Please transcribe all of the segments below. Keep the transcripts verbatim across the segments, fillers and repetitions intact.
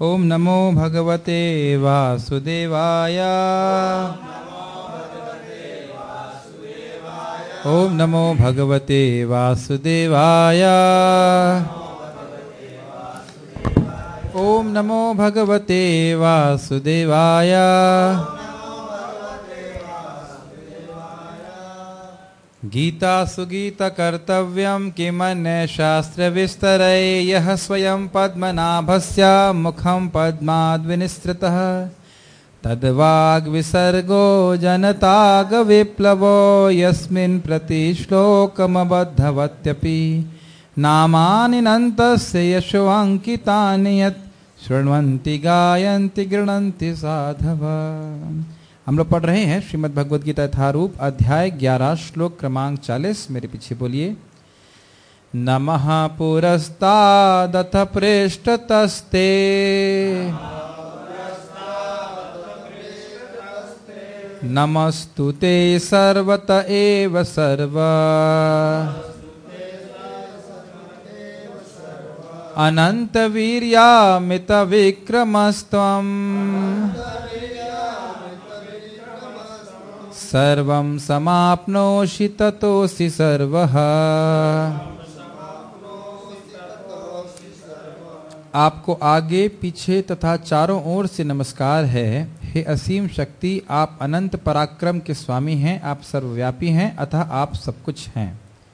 ओम नमो भगवते वासुदेवाय। ओम नमो भगवते वासुदेवाय। ओम नमो भगवते वासुदेवाय। गीता सुगीता कर्तव्यम किमन्य शास्त्र विस्तरै यः स्वयं पद्मनाभस्य मुखं पद्माद् विनिसृतः तद्वाग् विसर्गो जनताग विप्लवो यस्मिन् प्रतिश्लोकमबद्धवत्यपि नामानि नन्तस्य यशो अंकितानि यत् शृण्वन्ति गायन्ति गृह्णन्ति साधवः। हम लोग पढ़ रहे हैं श्रीमद् भगवद गीता यथारूप अध्याय ग्यारह श्लोक क्रमांक चालीस। मेरे पीछे बोलिए। नमः पुरस्तादथ पृष्ठतस्ते नमस्तुते सर्वत एव सर्व अनंत वीर्यामित विक्रमस्त्वं सर्वं समाप्नोषि ततोऽसि सर्वः। आपको आगे पीछे तथा चारों ओर से नमस्कार है। हे असीम शक्ति, आप अनंत पराक्रम के स्वामी हैं, आप सर्वव्यापी हैं, अतः आप सब कुछ हैं।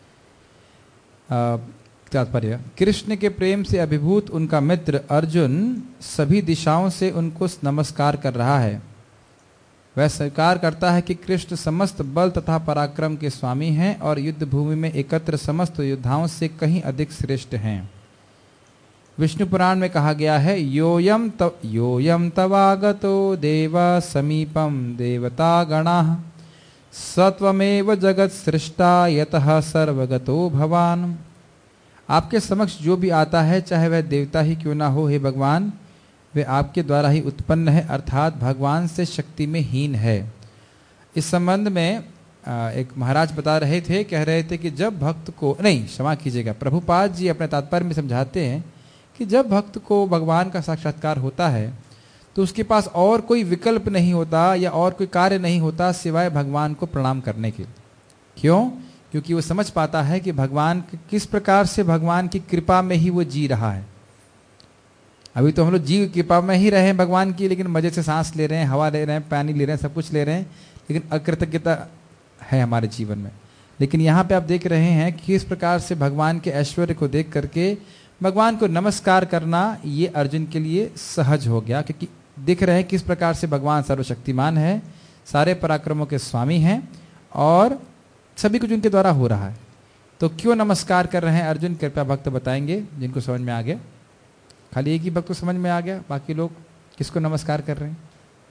तात्पर्य, कृष्ण के प्रेम से अभिभूत उनका मित्र अर्जुन सभी दिशाओं से उनको नमस्कार कर रहा है। वह स्वीकार करता है कि कृष्ण समस्त बल तथा पराक्रम के स्वामी हैं और युद्ध भूमि में एकत्र समस्त योद्धाओं से कहीं अधिक श्रेष्ठ हैं। विष्णु पुराण में कहा गया है, योयम तव योयम तवागतो देवा समीपम देवता गणाः सत्वमेव जगत सृष्टा यतः सर्वगतो भवान। आपके समक्ष जो भी आता है, चाहे वह देवता ही क्यों ना हो, हे भगवान, वे आपके द्वारा ही उत्पन्न है, अर्थात भगवान से शक्ति में हीन है। इस संबंध में एक महाराज बता रहे थे, कह रहे थे कि जब भक्त को, नहीं क्षमा कीजिएगा, प्रभुपाद जी अपने तात्पर्य में समझाते हैं कि जब भक्त को भगवान का साक्षात्कार होता है तो उसके पास और कोई विकल्प नहीं होता या और कोई कार्य नहीं होता सिवाय भगवान को प्रणाम करने के। क्यों? क्योंकि वो समझ पाता है कि भगवान किस प्रकार से भगवान की कृपा में ही वो जी रहा है। अभी तो हम लोग जीव कृपा में ही रहे हैं भगवान की, लेकिन मजे से सांस ले रहे हैं, हवा ले रहे हैं, पानी ले रहे हैं, सब कुछ ले रहे हैं, लेकिन अकृतज्ञता है हमारे जीवन में। लेकिन यहाँ पे आप देख रहे हैं कि किस प्रकार से भगवान के ऐश्वर्य को देख करके भगवान को नमस्कार करना ये अर्जुन के लिए सहज हो गया, क्योंकि दिख रहे हैं किस प्रकार से भगवान सर्वशक्तिमान है, सारे पराक्रमों के स्वामी हैं और सभी कुछ उनके द्वारा हो रहा है। तो क्यों नमस्कार कर रहे हैं अर्जुन, कृपया भक्त बताएंगे जिनको समझ में आ गया। खाली एक ही भक्त को समझ में आ गया, बाकी लोग किसको नमस्कार कर रहे हैं?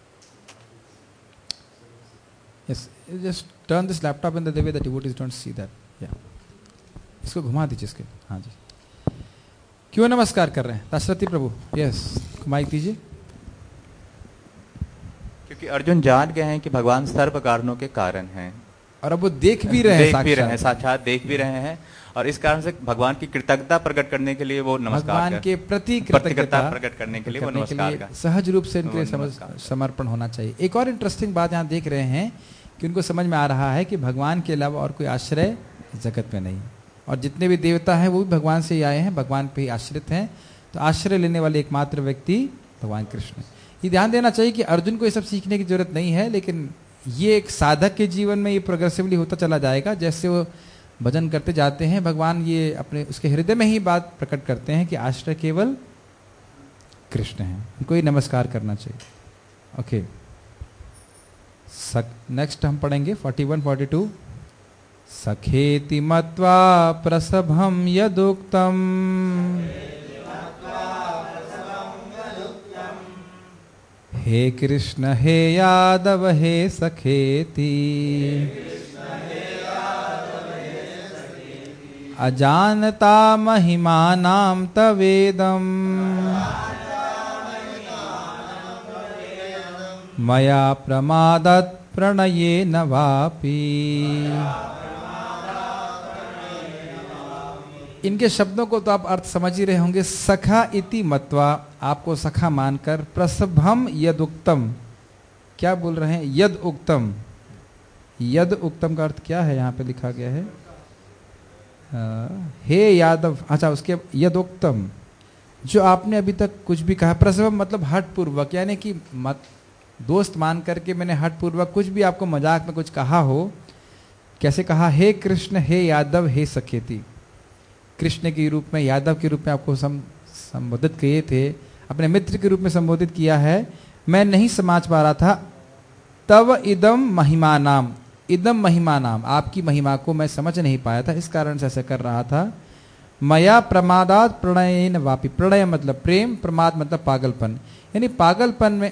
Yes, just turn this laptop in the way that devotees don't see that. या इसको घुमा दीजिए इसके। हाँ जी, क्यों नमस्कार कर रहे हैं दाशरथी प्रभु? यस, माइक दीजिए। क्योंकि अर्जुन जान गए हैं कि भगवान सर्व कारणों के कारण हैं और अब वो देख भी रहे हैं, देख भी रहे हैं, साक्षात देख भी रहे हैं, और इस कारण से भगवान की कृतज्ञता प्रकट करने के लिए वो नमस्कार, भगवान के प्रति कृतज्ञता प्रकट करने के लिए वो नमस्कार का सहज रूप से उनके समर्पण होना चाहिए। एक और इंटरेस्टिंग बात यहाँ देख रहे हैं कि उनको समझ में आ रहा है कि भगवान के अलावा और कोई आश्रय जगत में नहीं, और जितने भी देवता हैं वो भी भगवान से ही आए हैं, भगवान पे ही आश्रित हैं। तो आश्रय लेने वाले एकमात्र व्यक्ति भगवान कृष्ण। ये ध्यान देना चाहिए कि अर्जुन को ये सब सीखने की जरूरत नहीं है, लेकिन ये एक साधक के जीवन में ये प्रोग्रेसिवली होता चला जाएगा। जैसे वो भजन करते जाते हैं, भगवान ये अपने उसके हृदय में ही बात प्रकट करते हैं कि आश्रय केवल कृष्ण है, उनको ही नमस्कार करना चाहिए। ओके, नेक्स्ट हम पढ़ेंगे फोर्टी वन फोर्टी टू। सखेति मत्वा प्रसभम यदुक्तम हे कृष्ण हे यादव हे सखेति अजानता महिमानां तवेदम मया प्रमादत् प्रणयेन वापि। इनके शब्दों को तो आप अर्थ समझ ही रहे होंगे। सखा इति मत्वा, आपको सखा मानकर, प्रसभम यदुक्तम, क्या बोल रहे हैं? यद उक्तम। यद उक्तम का अर्थ क्या है? यहाँ पे लिखा गया है आ, हे यादव, अच्छा उसके यद उक्तम, जो आपने अभी तक कुछ भी कहा। प्रसभम मतलब हठ पूर्वक, यानी कि मत दोस्त मान करके मैंने हठ पूर्वक कुछ भी आपको मजाक में कुछ कहा हो। कैसे कहा? हे कृष्ण, हे यादव, हे सखेती। कृष्ण के रूप में, यादव के रूप में आपको सम संबोधित किए थे, अपने मित्र के रूप में संबोधित किया है। मैं नहीं समझ पा रहा था। तव इदम महिमा नाम, इदम महिमा नाम, आपकी महिमा को मैं समझ नहीं पाया था, इस कारण से ऐसा कर रहा था। मया प्रमादात प्रणयन वापी, प्रणय मतलब प्रेम, प्रमाद मतलब पागलपन, यानी पागलपन में,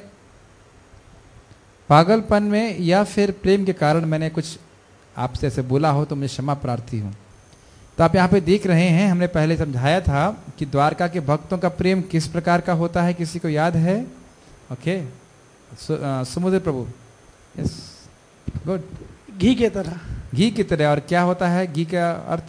पागलपन में या फिर प्रेम के कारण मैंने कुछ आपसे ऐसे बोला हो तो मुझे क्षमा प्रार्थी हूं। तो आप यहाँ पे देख रहे हैं, हमने पहले समझाया था कि द्वारका के भक्तों का प्रेम किस प्रकार का होता है, किसी को याद है? ओके, समुद्र प्रभु, यस, गुड। घी की तरह, घी की तरह। और क्या होता है घी का अर्थ?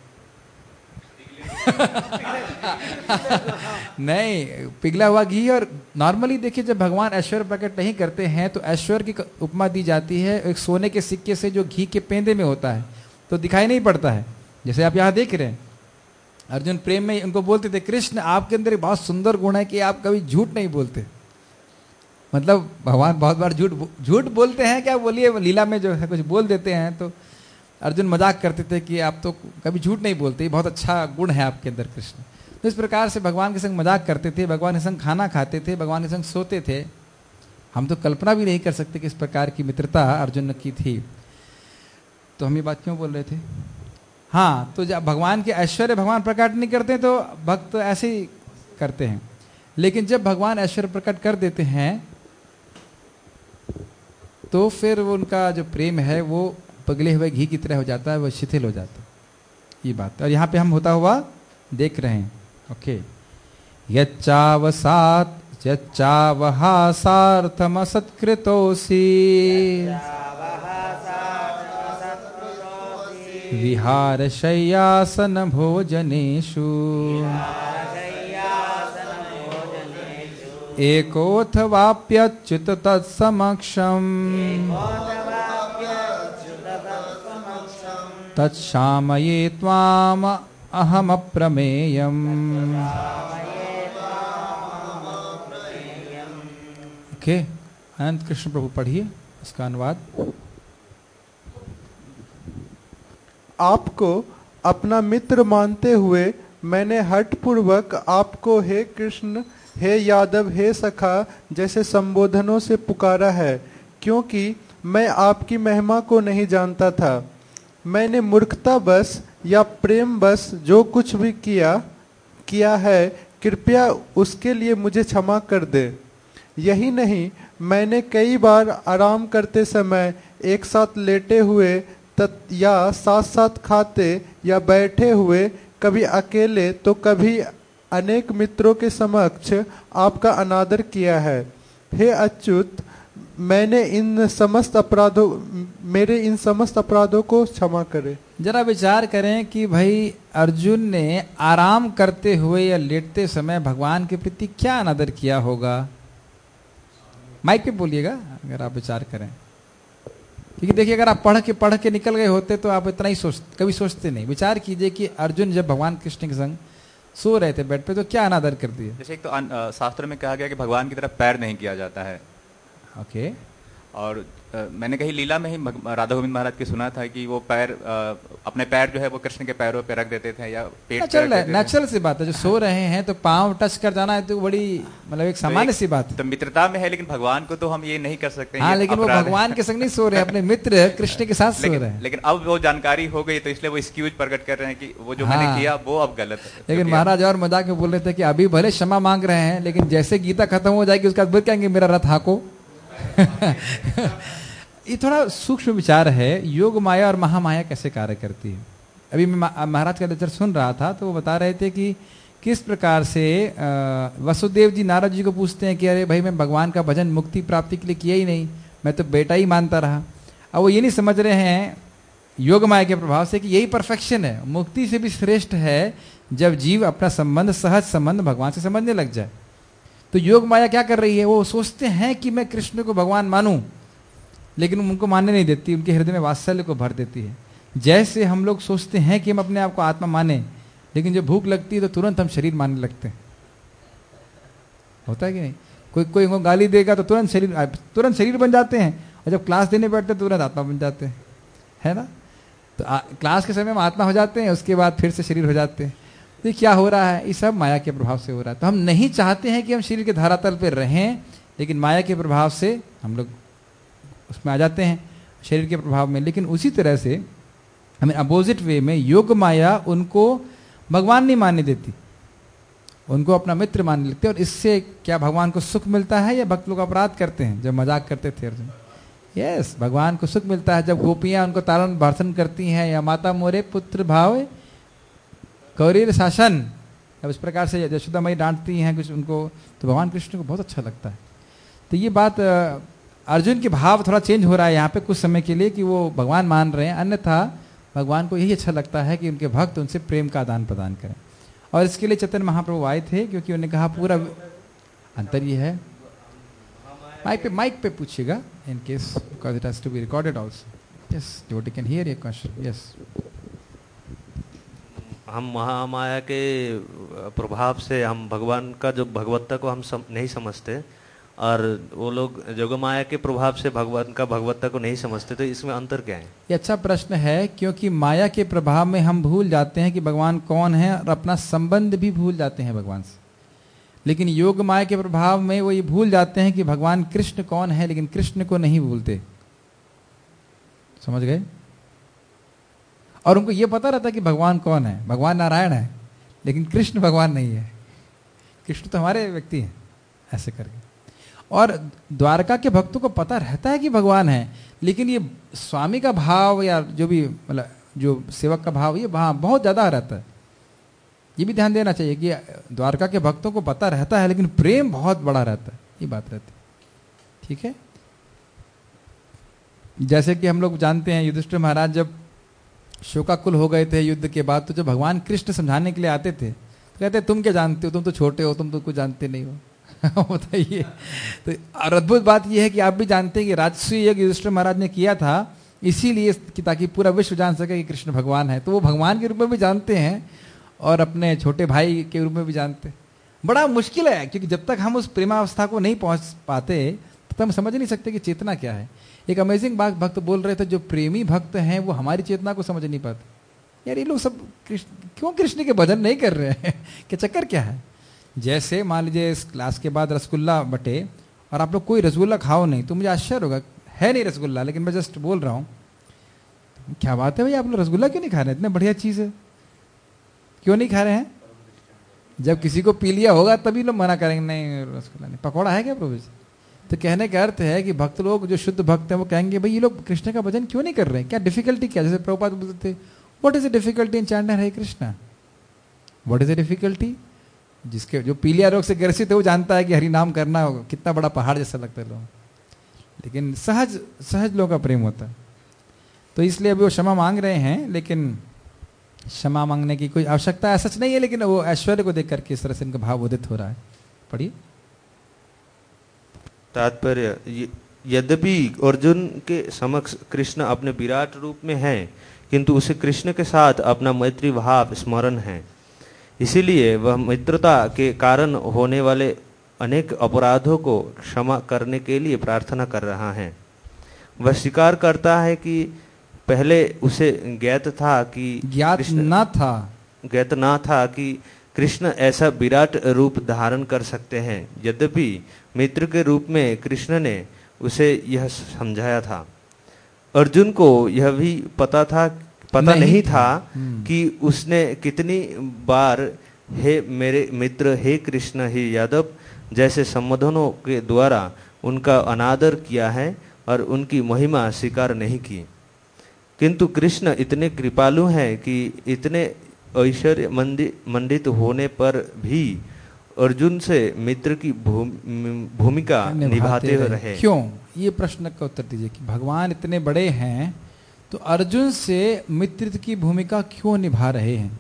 नहीं, पिघला हुआ घी। और नॉर्मली देखिए, जब भगवान ऐश्वर्य प्रकट नहीं करते हैं तो ऐश्वर्य की उपमा दी जाती है एक सोने के सिक्के से जो घी के पेंदे में होता है, तो दिखाई नहीं पड़ता है। जैसे आप यहाँ देख रहे हैं, अर्जुन प्रेम में उनको बोलते थे, कृष्ण आपके अंदर बहुत सुंदर गुण है कि आप कभी झूठ नहीं बोलते। मतलब भगवान बहुत बार झूठ झूठ बोलते हैं, क्या बोलिए, लीला में जो है कुछ बोल देते हैं, तो अर्जुन मजाक करते थे कि आप तो कभी झूठ नहीं बोलते, बहुत अच्छा गुण है आपके अंदर कृष्ण। तो इस प्रकार से भगवान के संग मजाक करते थे, भगवान के संग खाना खाते थे, भगवान के संग सोते थे। हम तो कल्पना भी नहीं कर सकते कि इस प्रकार की मित्रता अर्जुन की थी। तो हम ये बात क्यों बोल रहे थे? हाँ, तो जब भगवान के ऐश्वर्य भगवान प्रकट नहीं करते तो भक्त ऐसे ही करते हैं, लेकिन जब भगवान ऐश्वर्य प्रकट कर देते हैं तो फिर उनका जो प्रेम है वो पगले हुए घी की तरह हो जाता है, वो शिथिल हो जाता है, ये बात। और यहाँ पे हम होता हुआ देख रहे हैं। ओके, यच्चावसात यच्चावहासार्थम सत्कृतोसी विहार शय्यासन भोजनेषु एकोऽथ वाप्यच्युत तत्समक्षम् तत्क्षामये त्वाम अहमप्रमेयम्। ओके, अनंत कृष्ण प्रभु पढ़िए इसका अनुवाद। आपको अपना मित्र मानते हुए मैंने हठपूर्वक आपको हे कृष्ण, हे यादव, हे सखा जैसे संबोधनों से पुकारा है, क्योंकि मैं आपकी महिमा को नहीं जानता था। मैंने मूर्खता बस या प्रेम बस जो कुछ भी किया किया है, कृपया उसके लिए मुझे क्षमा कर दे। यही नहीं, मैंने कई बार आराम करते समय एक साथ लेटे हुए तत् या साथ साथ खाते या बैठे हुए, कभी अकेले तो कभी अनेक मित्रों के समक्ष आपका अनादर किया है। हे अच्युत, मैंने इन समस्त अपराधों मेरे इन समस्त अपराधों को क्षमा करे। जरा विचार करें कि भाई अर्जुन ने आराम करते हुए या लेटते समय भगवान के प्रति क्या अनादर किया होगा। माइक पे बोलिएगा अगर आप विचार करें, क्योंकि देखिए अगर आप पढ़ के पढ़ के निकल गए होते तो आप इतना ही सोच कभी सोचते नहीं। विचार कीजिए कि अर्जुन जब भगवान कृष्ण के संग सो रहे थे बेड पे तो क्या अनादर कर दिया। जैसे एक तो आ, शास्त्र में कहा गया कि भगवान की तरफ पैर नहीं किया जाता है। ओके, और आ, मैंने कहीं लीला में ही राधा गोविंद महाराज की सुना था कि वो पैर आ, अपने पैर जो है वो कृष्ण के पैरों पे रख देते थे या पेट पे रख देते थे। नेचुरल सी बात है, जो सो रहे हैं तो पांव टच कर जाना है तो बड़ी मतलब एक सामान्य सी बात है। तो मित्रता में है, लेकिन भगवान को तो हम ये नहीं कर सकते। हाँ, लेकिन वो भगवान के संग नहीं सो रहे, अपने मित्र कृष्ण के साथ सो रहे हैं। लेकिन अब वो जानकारी हो गई तो इसलिए वो एक्सक्यूज प्रकट कर रहे हैं कि वो जो मैंने किया वो अब गलत है। लेकिन महाराज और मजाक में बोल रहे थे कि अभी भले क्षमा मांग रहे हैं, लेकिन जैसे गीता खत्म हो जाएगी उसके बाद कहेंगे मेरा रथ हाको। ये थोड़ा सूक्ष्म विचार है, योग माया और महामाया कैसे कार्य करती है। अभी मैं महाराज का लेक्चर सुन रहा था तो वो बता रहे थे कि किस प्रकार से वसुदेव जी नारद जी को पूछते हैं कि अरे भाई मैं भगवान का भजन मुक्ति प्राप्ति के लिए किया ही नहीं, मैं तो बेटा ही मानता रहा। अब वो ये नहीं समझ रहे हैं योग माया के प्रभाव से कि यही परफेक्शन है, मुक्ति से भी श्रेष्ठ है जब जीव अपना संबंध, सहज संबंध भगवान से समझने लग जाए। तो योग माया क्या कर रही है, वो सोचते हैं कि मैं कृष्ण को भगवान मानूं, लेकिन उनको मानने नहीं देती, उनके हृदय में वात्सल्य को भर देती है। जैसे हम लोग सोचते हैं कि हम अपने आप को आत्मा माने, लेकिन जब भूख लगती है तो तुरंत हम शरीर मानने लगते हैं। होता है कि नहीं? कोई कोई उनको गाली देगा तो तुरंत शरीर तुरंत शरीर बन जाते हैं, और जब क्लास देने बैठते हैं तुरंत आत्मा बन जाते हैं, है ना? तो आ, क्लास के समय में आत्मा हो जाते हैं, उसके बाद फिर से शरीर हो जाते हैं। तो क्या हो रहा है? ये सब माया के प्रभाव से हो रहा है। तो हम नहीं चाहते हैं कि हम शरीर के धरातल पर रहें, लेकिन माया के प्रभाव से हम लोग उसमें आ जाते हैं, शरीर के प्रभाव में। लेकिन उसी तरह से हमें अपोजिट वे में योग माया उनको भगवान नहीं मानने देती, उनको अपना मित्र मानने लगते हैं। और इससे क्या भगवान को सुख मिलता है, या भक्त लोग अपराध करते हैं? जब मजाक करते थे अर्जुन, यस yes, भगवान को सुख मिलता है जब गोपियां उनको तारण भाषण करती हैं, या माता मोरे पुत्र भाव कौरीर शासन, अब इस प्रकार से यशोदा माई डांटती हैं कुछ उनको, तो भगवान कृष्ण को बहुत अच्छा लगता है। तो ये बात अर्जुन के भाव थोड़ा चेंज हो रहा है यहाँ पे कुछ समय के लिए, कि वो भगवान मान रहे हैं, अन्यथा भगवान को यही अच्छा लगता है कि उनके भक्त उनसे प्रेम का आदान प्रदान करें। और इसके लिए चैतन्य महाप्रभु आए थे, क्योंकि उन्होंने कहा पूरा अंतर ये है। माइक पे माइक पे पूछिएगा, in case because it has to be recorded also. Yes, devotee can hear your question. Yes, हम महामाया के प्रभाव से हम भगवान का जो भगवत्ता को हम सम, नहीं समझते, और वो लोग जोगमाया के प्रभाव से भगवान का भगवत्ता को नहीं समझते। तो इसमें अंतर क्या है? ये अच्छा प्रश्न है, क्योंकि माया के प्रभाव में हम भूल जाते हैं कि भगवान कौन है, और अपना संबंध भी भूल जाते हैं भगवान से। लेकिन योग माया के प्रभाव में वो ये भूल जाते हैं कि भगवान कृष्ण कौन है, लेकिन कृष्ण को नहीं भूलते। समझ गए? और उनको ये पता रहता है कि भगवान कौन है, भगवान नारायण है, लेकिन कृष्ण भगवान नहीं है, कृष्ण तो हमारे व्यक्ति हैं, ऐसे करके। और द्वारका के भक्तों को पता रहता है कि भगवान है, लेकिन ये स्वामी का भाव या जो भी मतलब जो सेवक का भाव, ये वहाँ बहुत ज़्यादा रहता है। ये भी ध्यान देना चाहिए कि द्वारका के भक्तों को पता रहता है, लेकिन प्रेम बहुत बड़ा रहता है, ये बात रहती है। ठीक है? जैसे कि हम लोग जानते हैं, युधिष्ठिर महाराज जब शोकाकुल हो गए थे युद्ध के बाद, तो जब भगवान कृष्ण समझाने के लिए आते थे तो कहते तुम क्या जानते हो, तुम तो छोटे हो, तुम तो कुछ जानते नहीं हो। बताइए। तो और अद्भुत बात यह है कि आप भी जानते हैं कि राजसूय यज्ञ युधिष्ठिर महाराज ने किया था इसीलिए कि ताकि पूरा विश्व जान सके कि कृष्ण भगवान है। तो वो भगवान के रूप में भी जानते हैं और अपने छोटे भाई के रूप में भी जानते हैं। बड़ा मुश्किल है, क्योंकि जब तक हम उस प्रेमावस्था को नहीं पहुंच पाते तब हम समझ नहीं सकते कि चेतना क्या है। एक अमेजिंग बात भक्त बोल रहे थे, जो प्रेमी भक्त हैं वो हमारी चेतना को समझ नहीं पाते। यार ये लोग सब कृष्ण क्यों कृष्ण के भजन नहीं कर रहे हैं, क्या चक्कर क्या है? जैसे मान लीजिए इस क्लास के बाद रसगुल्ला बटे और आप लोग कोई रसगुल्ला खाओ नहीं तो मुझे आश्चर्य होगा, है नहीं रसगुल्ला, लेकिन मैं जस्ट बोल रहा हूँ क्या बात है भाई, आप लोग रसगुल्ला क्यों नहीं खा रहे हैं? इतने बढ़िया चीज़ है, क्यों नहीं खा रहे हैं? जब किसी को पी लिया होगा तभी लोग मना करेंगे नहीं रसगुल्ला नहीं। पकौड़ा है क्या प्रभु जी? तो कहने का अर्थ है कि भक्त लोग जो शुद्ध भक्त हैं वो कहेंगे भाई ये लोग कृष्ण का भजन क्यों नहीं कर रहे हैं, क्या डिफिकल्टी क्या? जैसे प्रभुपाद बोलते थे what is the difficulty in chanting Hare Krishna, what is the difficulty? जिसके जो पीलिया रोग से ग्रसित है वो जानता है कि हरि नाम करना कितना बड़ा पहाड़ जैसा लगता है लोग, लेकिन सहज सहज लोगों का प्रेम होता है। तो इसलिए अभी वो क्षमा मांग रहे हैं, लेकिन क्षमा मांगने की कोई आवश्यकता सच नहीं है, लेकिन वो ऐश्वर्य को देख करके इस तरह से इनका भाव उदित हो रहा है। पढ़िए तात्पर्य, यद्यपि अर्जुन के समक्ष कृष्ण अपने विराट रूप में हैं, किंतु उसे कृष्ण के साथ अपना मैत्री भाव स्मरण है, इसीलिए वह मित्रता के कारण होने वाले अनेक अपराधों को क्षमा करने के लिए प्रार्थना कर रहा है। वह स्वीकार करता है कि पहले उसे ज्ञात था कि ज्ञात न था ज्ञात ना था कि कृष्ण ऐसा विराट रूप धारण कर सकते हैं। यद्यपि मित्र के रूप में कृष्ण ने उसे यह समझाया था। अर्जुन को यह भी पता था पता नहीं, नहीं था कि उसने कितनी बार हे मेरे मित्र, हे कृष्ण, हे यादव जैसे संबोधनों के द्वारा उनका अनादर किया है और उनकी महिमा स्वीकार नहीं की। किंतु कृष्ण इतने कृपालु हैं कि इतने ऐश्वर्य मंडित होने पर भी अर्जुन से मित्र की भूमिका निभाते रहे। क्यों? ये प्रश्न का उत्तर दीजिए कि भगवान इतने बड़े हैं तो अर्जुन से मित्र की भूमिका क्यों निभा रहे हैं?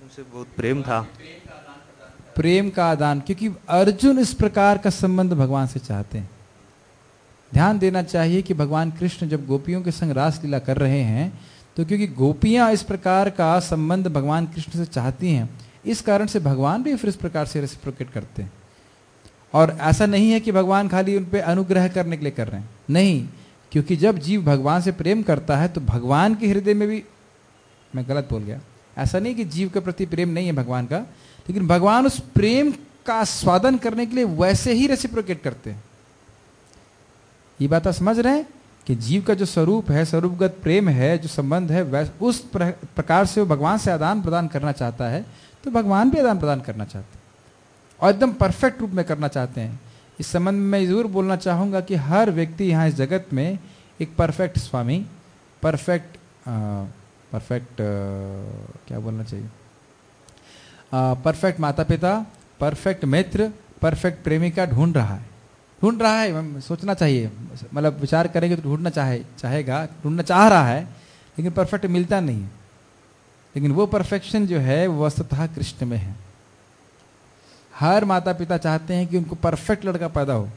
उनसे बहुत प्रेम था। प्रेम का आदान, क्योंकि अर्जुन इस प्रकार का संबंध भगवान से चाहते हैं। ध्यान देना चाहिए कि भगवान कृष्ण जब गोपियों के संग रास लीला कर रहे हैं तो क्योंकि गोपियां इस प्रकार का संबंध भगवान कृष्ण से चाहती हैं, इस कारण से भगवान भी फिर इस प्रकार से रेसिप्रोकेट करते हैं। और ऐसा नहीं है कि भगवान खाली उन पे अनुग्रह करने के लिए कर रहे हैं, नहीं, क्योंकि जब जीव भगवान से प्रेम करता है तो भगवान के हृदय में भी, मैं गलत बोल गया, ऐसा नहीं कि जीव के प्रति प्रेम नहीं है भगवान का, लेकिन भगवान उस प्रेम का स्वादन करने के लिए वैसे ही रेसिप्रोकेट करते हैं। ये बात आप समझ रहे हैं कि जीव का जो स्वरूप है, स्वरूपगत प्रेम है, जो संबंध है, वैसे उस प्रकार से वो भगवान से आदान प्रदान करना चाहता है, तो भगवान भी आदान प्रदान करना चाहते हैं और एकदम परफेक्ट रूप में करना चाहते हैं। इस संबंध में मैं जरूर बोलना चाहूँगा कि हर व्यक्ति यहाँ इस जगत में एक परफेक्ट स्वामी, परफेक्ट परफेक्ट क्या बोलना चाहिए, परफेक्ट माता पिता, परफेक्ट मित्र, परफेक्ट प्रेमिका ढूंढ रहा है ढूंढ रहा है सोचना चाहिए, मतलब विचार करेंगे तो ढूंढना चाहे चाहेगा ढूंढना चाह रहा है, लेकिन परफेक्ट मिलता नहीं है। लेकिन वो परफेक्शन जो है वो वस्तुतः कृष्ण में है। हर माता पिता चाहते हैं कि उनको परफेक्ट लड़का पैदा हो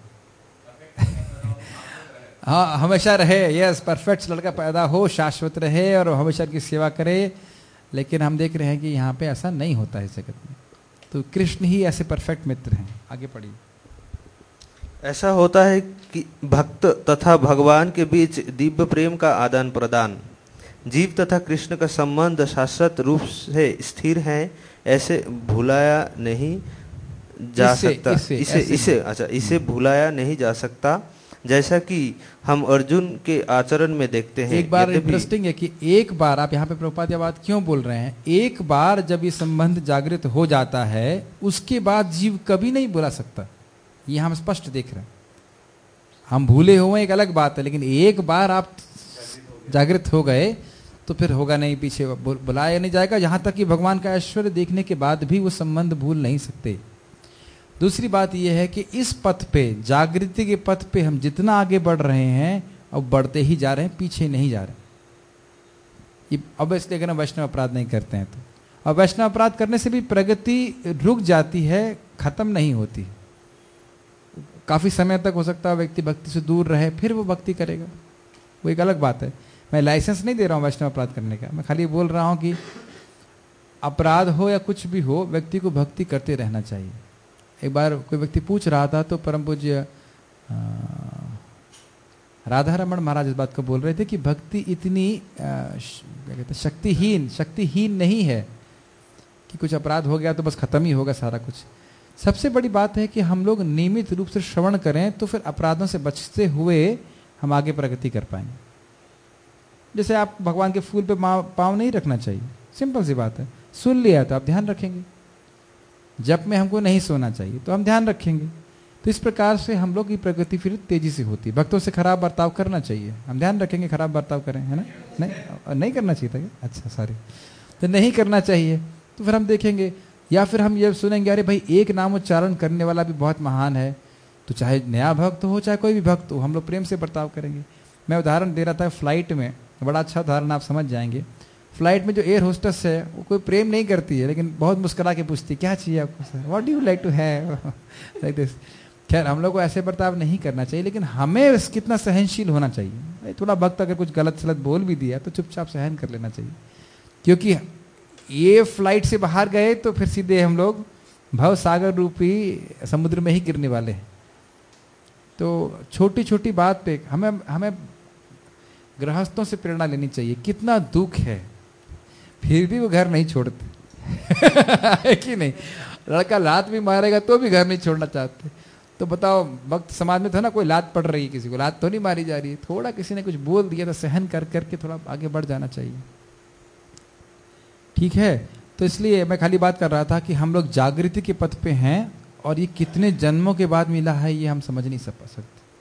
हाँ, हमेशा रहे, यस, परफेक्ट लड़का पैदा हो, शाश्वत रहे और हमेशा की सेवा करे। लेकिन हम देख रहे हैं कि यहाँ पे ऐसा नहीं होता है इस जगत में। तो कृष्ण ही ऐसे परफेक्ट मित्र हैं। आगे पढ़िए। ऐसा होता है कि भक्त तथा भगवान के बीच दिव्य प्रेम का आदान प्रदान, जीव तथा कृष्ण का संबंध शाश्वत रूप से स्थिर है, ऐसे भुलाया नहीं जा इसे, सकता इसे इसे इसे अच्छा इसे भुलाया नहीं जा सकता, जैसा कि हम अर्जुन के आचरण में देखते हैं। एक बार इंटरेस्टिंग है कि एक बार, आप यहाँ पे प्रभुपाद ये बात क्यों बोल रहे हैं, एक बार जब ये संबंध जागृत हो जाता है उसके बाद जीव कभी नहीं भुला सकता। ये हम स्पष्ट देख रहे हैं। हम भूले हुए एक अलग बात है, लेकिन एक बार आप जागृत हो गए तो फिर होगा नहीं, पीछे बुलाया नहीं जाएगा। यहाँ तक कि भगवान का ऐश्वर्य देखने के बाद भी वो संबंध भूल नहीं सकते। दूसरी बात यह है कि इस पथ पे, जागृति के पथ पे हम जितना आगे बढ़ रहे हैं अब बढ़ते ही जा रहे हैं, पीछे नहीं जा रहे। अब इसलिए अगर हम वैष्णव अपराध नहीं करते हैं तो, और वैष्णव अपराध करने से भी प्रगति रुक जाती है, खत्म नहीं होती। काफी समय तक हो सकता है व्यक्ति भक्ति से दूर रहे, फिर वो भक्ति करेगा, वो एक अलग बात है। मैं लाइसेंस नहीं दे रहा हूँ वैष्णव अपराध करने का, मैं खाली बोल रहा हूँ कि अपराध हो या कुछ भी हो, व्यक्ति को भक्ति करते रहना चाहिए। एक बार कोई व्यक्ति पूछ रहा था तो परम पूज्य राधा रमण महाराज इस बात को बोल रहे थे कि भक्ति इतनी क्या कहते शक्तिहीन शक्तिहीन नहीं है कि कुछ अपराध हो गया तो बस खत्म ही होगा सारा कुछ। सबसे बड़ी बात है कि हम लोग नियमित रूप से श्रवण करें तो फिर अपराधों से बचते हुए हम आगे प्रगति कर पाएंगे। जैसे आप भगवान के फूल पे पाँव नहीं रखना चाहिए, सिंपल सी बात है। सुन लिया तो आप ध्यान रखेंगे, जब में हमको नहीं सोना चाहिए तो हम ध्यान रखेंगे। तो इस प्रकार से हम लोग की प्रगति फिर तेजी से होती है। भक्तों से खराब बर्ताव करना चाहिए, हम ध्यान रखेंगे खराब बर्ताव करें, है ना? नहीं नहीं करना चाहिए था क्या? अच्छा सॉरी, तो नहीं करना चाहिए। तो फिर हम देखेंगे, या फिर हम ये सुनेंगे अरे भाई एक नाम उच्चारण करने वाला भी बहुत महान है, तो चाहे नया भक्त हो चाहे कोई भी भक्त हो, हम लोग प्रेम से बर्ताव करेंगे। मैं उदाहरण दे रहा था फ्लाइट में, बड़ा अच्छा उदाहरण आप समझ जाएंगे। फ्लाइट में जो एयर होस्टेस है वो कोई प्रेम नहीं करती है, लेकिन बहुत मुस्कुरा के पूछती है क्या चाहिए आपको sir, what do you like to have, like this. खैर हम लोग को ऐसे बर्ताव नहीं करना चाहिए, लेकिन हमें कितना सहनशील होना चाहिए। थोड़ा वक्त अगर कुछ गलत सलत बोल भी दिया तो चुपचाप सहन कर लेना चाहिए, क्योंकि ये फ्लाइट से बाहर गए तो फिर सीधे हम लोग भव सागर रूपी समुद्र में ही गिरने वाले हैं। तो छोटी छोटी बात पे हमें हमें गृहस्थों से प्रेरणा लेनी चाहिए। कितना दुख है फिर भी वो घर नहीं छोड़ते है कि नहीं? लड़का लात भी मारेगा तो भी घर नहीं छोड़ना चाहते। तो बताओ, भक्त समाज में था ना, कोई लात पड़ रही है, किसी को लात तो नहीं मारी जा रही है, थोड़ा किसी ने कुछ बोल दिया तो सहन कर करके थोड़ा आगे बढ़ जाना चाहिए। ठीक है, तो इसलिए मैं खाली बात कर रहा था कि हम लोग जागृति के पथ पे हैं और ये कितने जन्मों के बाद मिला है ये हम समझ नहीं सकते।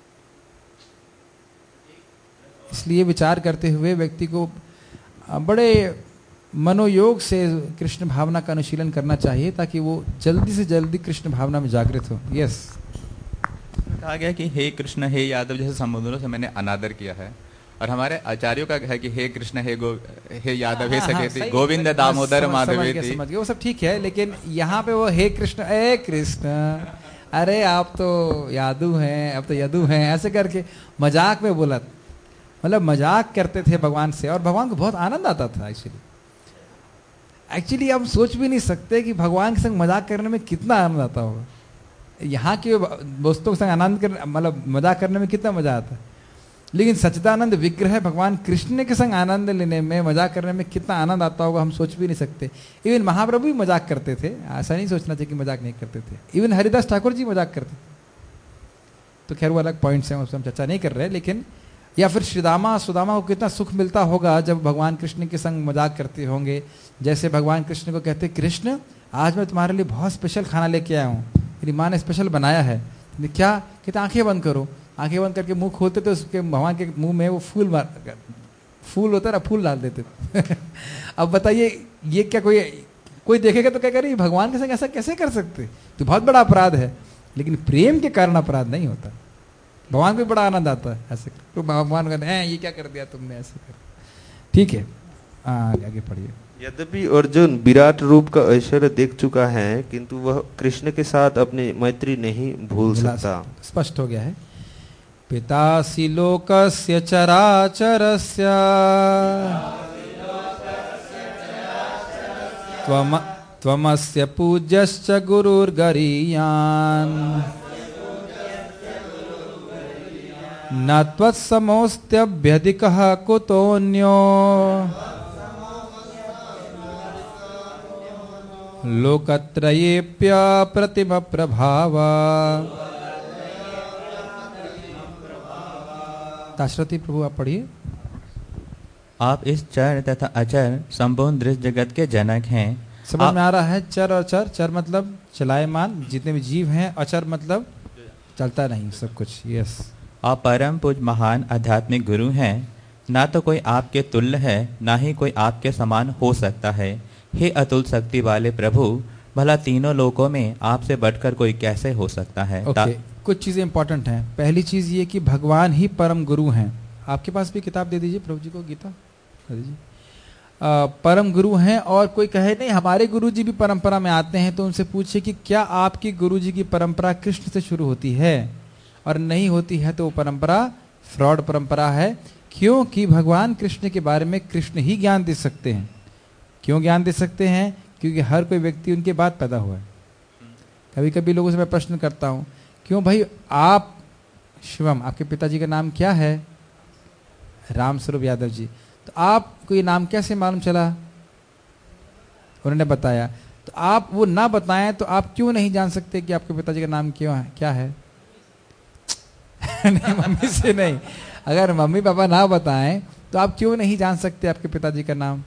इसलिए विचार करते हुए व्यक्ति को बड़े मनोयोग से कृष्ण भावना का अनुशीलन करना चाहिए, ताकि वो जल्दी से जल्दी कृष्ण भावना में जागृत हो। यस, कहा गया कि हे कृष्ण हे यादव जैसे संबोधनों से मैंने अनादर किया है, और हमारे आचार्यों का है कि हे कृष्ण, हे गो, हे यादव, हे हाँ, हाँ, सखेति, गोविंद दामोदर माधवेति। समझ गए, वो सब ठीक है, लेकिन यहाँ पे वो हे कृष्ण, ए कृष्ण, अरे आप तो यादव हैं, अब तो यदु हैं, ऐसे करके मजाक में बोला, मतलब मजाक करते थे भगवान से, और भगवान को बहुत आनंद आता था। एक्चुअली एक्चुअली हम सोच भी नहीं सकते कि भगवान के संग मजाक करने में कितना आनंद आता होगा। यहाँ के दोस्तों के संग आनंद कर मतलब मजाक करने में कितना मजा आता है, लेकिन सच्चिदानंद विग्रह भगवान कृष्ण के संग आनंद लेने में, मजाक करने में कितना आनंद आता होगा हम सोच भी नहीं सकते। इवन महाप्रभु भी मजाक करते थे, ऐसा नहीं सोचना चाहिए कि मजाक नहीं करते थे। इवन हरिदास ठाकुर जी मजाक करते थे। तो खैर वो अलग पॉइंट्स हैं, उस पर हम चर्चा नहीं कर रहे। लेकिन या फिर श्रीदामा सुदामा को कितना सुख मिलता होगा जब भगवान कृष्ण के संग मजाक करते होंगे। जैसे भगवान कृष्ण को कहते, कृष्ण आज मैं तुम्हारे लिए बहुत स्पेशल खाना लेके आया हूँ, मेरी माँ ने स्पेशल बनाया है। क्या कहते, आंखें बंद करो। आंखें बंद करके मुंह खोलते तो उसके भगवान के मुंह में वो फूल मार फूल होता है ना, फूल डाल देते थे। अब बताइए ये क्या कोई कोई देखेगा तो क्या करे, भगवान के संग ऐसा कैसे कर सकते, तो बहुत बड़ा अपराध है। लेकिन प्रेम के कारण अपराध नहीं होता, भगवान को बड़ा आनंद आता है ऐसे। तो भगवान कहते हैं ये क्या कर दिया तुमने, ऐसे कर। ठीक है, आगे आगे पढ़िए। यद्यपि अर्जुन विराट रूप का ऐश्वर्य देख चुका है, किंतु वह कृष्ण के साथ अपनी मैत्री नहीं भूल सकता। स्पष्ट हो गया है। पितासि लोकस्य चराचरस्य त्वम त्वमस्य पूज्यश्च गुरुर्गरीयान् न त्वत्समोऽस्त्यभ्यधिकः कुतोऽन्यो लोकत्रयेऽप्यप्रतिमप्रभाव। ताश्रती प्रभु आप पढ़िए। आप इस चर तथा अचर संपूर्ण दृश्य जगत के जनक हैं। समझ में आ रहा है? चर और चर, चर मतलब चलायमान जितने भी जीव हैं, अचर मतलब चलता नहीं सब कुछ। यस। आप परम पूज महान आध्यात्मिक गुरु हैं, ना तो कोई आपके तुल्य है, ना ही कोई आपके समान हो सकता है। हे अतुल शक्ति वाले प्रभु, भला तीनों लोकों में आपसे बढ़कर कोई कैसे हो सकता है? okay. कुछ चीजें इंपॉर्टेंट हैं। पहली चीज ये कि भगवान ही परम गुरु हैं। आपके पास भी किताब दे दीजिए प्रभु जी को, गीता दे दीजिए। परम गुरु हैं, और कोई कहे नहीं हमारे गुरु जी भी परंपरा में आते हैं, तो उनसे पूछे कि क्या आपकी गुरु जी की परंपरा कृष्ण से शुरू होती है, और नहीं होती है तो वो परंपरा फ्रॉड परंपरा है। क्योंकि भगवान कृष्ण के बारे में कृष्ण ही ज्ञान दे सकते हैं। क्यों ज्ञान दे सकते हैं? क्योंकि हर कोई व्यक्ति उनके बाद पैदा हुआ है। कभी कभी लोगों से मैं प्रश्न करता हूं, क्यों भाई आप शिवम, आपके पिताजी का नाम क्या है? राम स्वरूप यादव जी। तो आपको ये नाम कैसे मालूम चला? उन्होंने बताया। तो आप वो ना बताएं तो आप क्यों नहीं जान सकते कि आपके पिताजी का नाम क्यों है, क्या है? नहीं, मम्मी से नहीं। अगर मम्मी पापा ना बताएं तो आप क्यों नहीं जान सकते आपके पिताजी का नाम?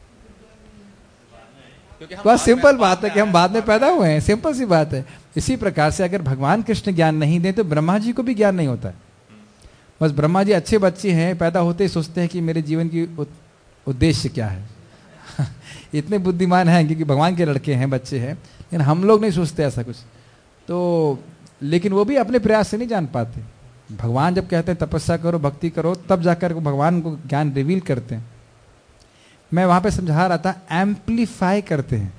बस सिंपल बात है कि हम बाद में पैदा हुए हैं, सिंपल सी बात है। इसी प्रकार से अगर भगवान कृष्ण ज्ञान नहीं दें तो ब्रह्मा जी को भी ज्ञान नहीं होता है। बस ब्रह्मा जी अच्छे बच्चे हैं, पैदा होते ही सोचते हैं कि मेरे जीवन की उद्देश्य क्या है। इतने बुद्धिमान हैं क्योंकि भगवान के लड़के हैं, बच्चे हैं, लेकिन हम लोग नहीं सोचते ऐसा कुछ। तो लेकिन वो भी अपने प्रयास से नहीं जान पाते। भगवान जब कहते हैं तपस्या करो, भक्ति करो, तब जाकर भगवान को ज्ञान रिवील करते हैं। मैं वहां पे समझा रहा था, एम्पलीफाई करते हैं।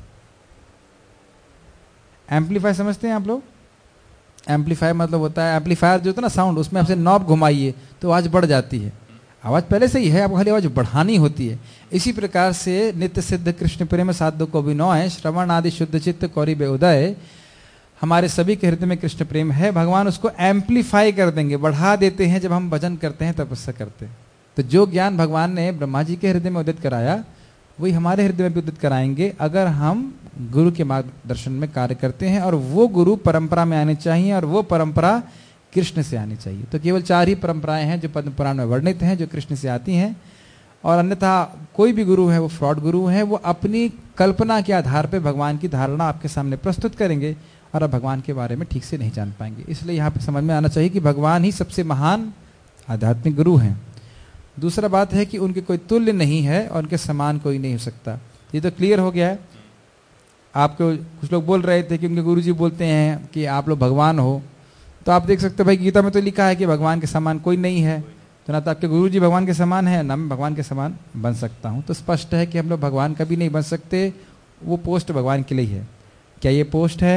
एम्पलीफाई समझते हैं आप लोग? एम्पलीफाई मतलब होता है, एम्पलीफायर जो होता है ना साउंड, उसमें आपसे नॉब घुमाइए तो आवाज बढ़ जाती है। आवाज पहले से ही है, आपको खाली आवाज बढ़ानी होती है। इसी प्रकार से नित्य सिद्ध कृष्ण प्रेम साधु को भी नौ है, श्रवण आदि शुद्ध चित्त कौरी बे उदय। हमारे सभी के हृदय में कृष्ण प्रेम है। भगवान उसको एम्पलीफाई कर देंगे, बढ़ा देते हैं जब हम भजन करते हैं, तपस्या करते हैं। तो जो ज्ञान भगवान ने ब्रह्मा जी के हृदय में उदित कराया, वही हमारे हृदय में भी उदित कराएंगे अगर हम गुरु के मार्गदर्शन में कार्य करते हैं। और वो गुरु परंपरा में आने चाहिए, और वो परंपरा कृष्ण से आनी चाहिए। तो केवल चार ही परंपराएं हैं जो पद्म पुराण में वर्णित हैं, जो कृष्ण से आती हैं। और अन्यथा कोई भी गुरु है वो फ्रॉड गुरु है। वो अपनी कल्पना के आधार पर भगवान की धारणा आपके सामने प्रस्तुत करेंगे, और आप भगवान के बारे में ठीक से नहीं जान पाएंगे। इसलिए यहाँ पे समझ में आना चाहिए कि भगवान ही सबसे महान आध्यात्मिक गुरु हैं। दूसरा बात है कि उनके कोई तुल्य नहीं है, और उनके समान कोई नहीं हो सकता। ये तो क्लियर हो गया है। आपको कुछ लोग बोल रहे थे कि उनके गुरुजी बोलते हैं कि आप लोग भगवान हो, तो आप देख सकते हो भाई गीता में तो लिखा है कि भगवान के समान कोई नहीं है। तो ना तो आपके गुरु जी भगवान के समान है, ना मैं भगवान के समान बन सकता हूँ। तो स्पष्ट है कि हम लोग भगवान कभी नहीं बन सकते, वो पोस्ट भगवान के लिए है। क्या ये पोस्ट है?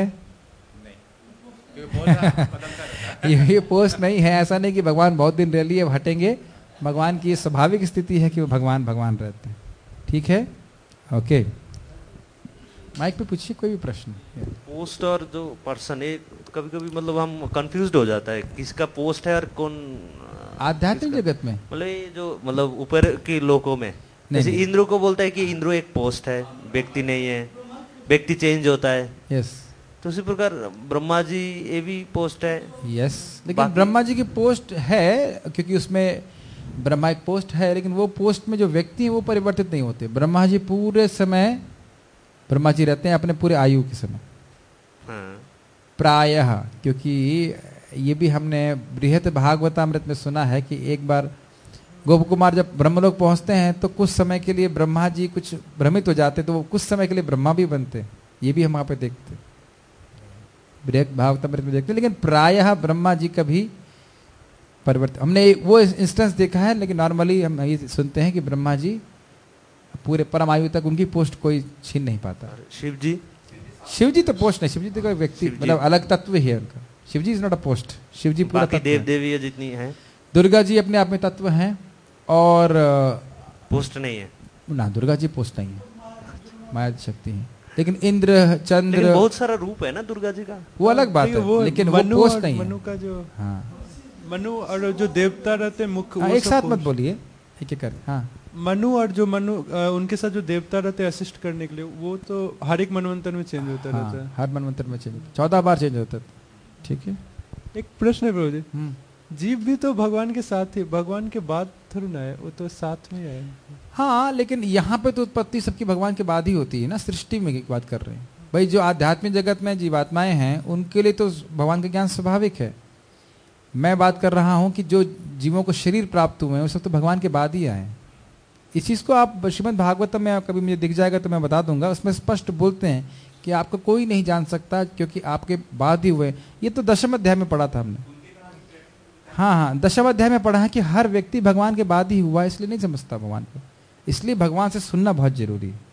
नहीं। ये, ये पोस्ट नहीं है। ऐसा नहीं कि भगवान बहुत दिन रह लिए अब हटेंगे। भगवान की ये स्वाभाविक स्थिति है कि वो भगवान भगवान रहते हैं। ठीक है, ओके। माइक पे पूछिए कोई भी प्रश्न। पोस्ट और जो पर्सन, ये कभी कभी मतलब हम कंफ्यूज्ड हो जाता है किसका पोस्ट है और कौन आध्यात्मिक जगत में, मतलब ये जो मतलब ऊपर के लोगों में, जैसे इंद्र को बोलता है कि इंद्र एक पोस्ट है, व्यक्ति नहीं है, व्यक्ति चेंज होता है। यस। तो उसी प्रकार ब्रह्मा जी ये भी पोस्ट है। यस, लेकिन ब्रह्मा जी की पोस्ट है, क्योंकि उसमें ब्रह्मा एक पोस्ट है, लेकिन वो पोस्ट में जो व्यक्ति है वो परिवर्तित नहीं होते। ब्रह्मा जी पूरे समय ब्रह्मा जी रहते हैं अपने पूरे आयु के समय। हाँ। प्रायः, क्योंकि ये भी हमने बृहत भागवतामृत में सुना है कि एक बार गोप कुमार जब ब्रह्मलोक पहुंचते हैं तो कुछ समय के लिए ब्रह्मा जी कुछ भ्रमित हो जाते, तो वो कुछ समय के लिए ब्रह्मा भी बनते। ये भी हम वहां पे देखते, बृहत भागवतामृत में देखते। लेकिन प्रायः ब्रह्मा जी का भी परिवर्तन हमने वो इंस्टेंस देखा है, लेकिन नॉर्मली हम ये सुनते हैं कि ब्रह्मा जी पूरे परम आयु तक उनकी पोस्ट कोई छीन नहीं पाता। शिव जी, शिव जी तो पोस्ट नहीं, शिव जी तो कोई व्यक्ति मतलब अलग तत्व ही है उनका। Shiv ji is not a post, Shiv ji पूरा तत्व देव देवी जितनी है। दुर्गा जी अपने आप में तत्व हैं और पोस्ट नहीं है ना, दुर्गा जी पोस्ट नहीं है, माया शक्ति है। लेकिन इंद्र चंद्र, लेकिन बहुत सारा रूप है ना दुर्गा जी का, वो अलग बात है, वो लेकिन वो पोस्ट नहीं है। मनु का जो हाँ, मनु और जो देवता रहते हैं मुख्य, हाँ, एक साथ मत बोलिए, एक एक कर। हाँ, मनु और जो मनु उनके साथ जो देवता रहते हैं असिस्ट करने के लिए, वो तो हर एक मनवंतर में चेंज होता हाँ, रहता है। हर मनवंतर में चेंज होता, चौदह बार चेंज होता है। ठीक है, एक प्रश्न है प्रभु जी, जीव भी तो भगवान के साथ ही, भगवान के बाद थोड़ी ना है, वो तो साथ में है। हाँ, लेकिन यहाँ पे तो उत्पत्ति सबकी भगवान के बाद ही होती है ना, सृष्टि में की बात कर रहे हैं भाई। जो आध्यात्मिक जगत में जीवात्माएं हैं उनके लिए तो भगवान का ज्ञान स्वाभाविक है। मैं बात कर रहा हूँ कि जो जीवों को शरीर प्राप्त हुए हैं वो सब तो भगवान के बाद ही आए। इस चीज़ को आप श्रीमद् भागवतम में कभी मुझे दिख जाएगा तो मैं बता दूंगा, उसमें स्पष्ट बोलते हैं कि आपको कोई नहीं जान सकता क्योंकि आपके बाद ही हुए। ये तो दशम अध्याय में पढ़ा था हमने। हाँ हाँ, दशम अध्याय में पढ़ा है कि हर व्यक्ति भगवान के बाद ही हुआ, इसलिए नहीं समझता भगवान को, इसलिए भगवान से सुनना बहुत जरूरी है।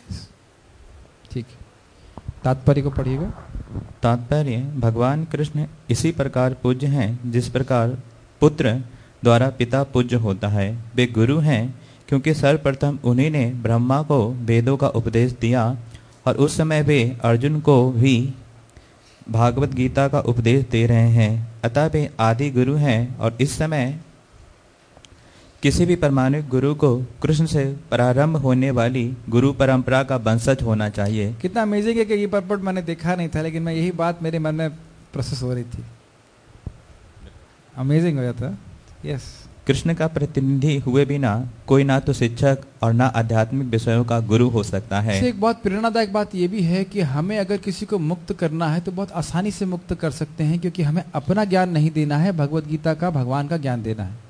ठीक है, तात्पर्य को पढ़िएगा। तात्पर्य, भगवान कृष्ण इसी प्रकार पूज्य हैं जिस प्रकार पुत्र द्वारा पिता पूज्य होता है। वे गुरु हैं क्योंकि सर्वप्रथम उन्हीं ने ब्रह्मा को वेदों का उपदेश दिया और उस समय वे अर्जुन को भी भागवत गीता का उपदेश दे रहे हैं। अतः वे आदि गुरु हैं और इस समय किसी भी परमाणु गुरु को कृष्ण से प्रारंभ होने वाली गुरु परंपरा का वंशज होना चाहिए। कितना अमेजिंग है कि ये परपट मैंने देखा नहीं था, लेकिन मैं यही बात मेरे मन में प्रोसेस हो रही थी। अमेजिंग हो जाता। यस, कृष्ण का प्रतिनिधि हुए बिना कोई ना तो शिक्षक और ना आध्यात्मिक विषयों का गुरु हो सकता है। एक बहुत प्रेरणादायक बात यह भी है कि हमें अगर किसी को मुक्त करना है तो बहुत आसानी से मुक्त कर सकते हैं, क्योंकि हमें अपना ज्ञान नहीं देना है, भगवत गीता का भगवान का ज्ञान देना है।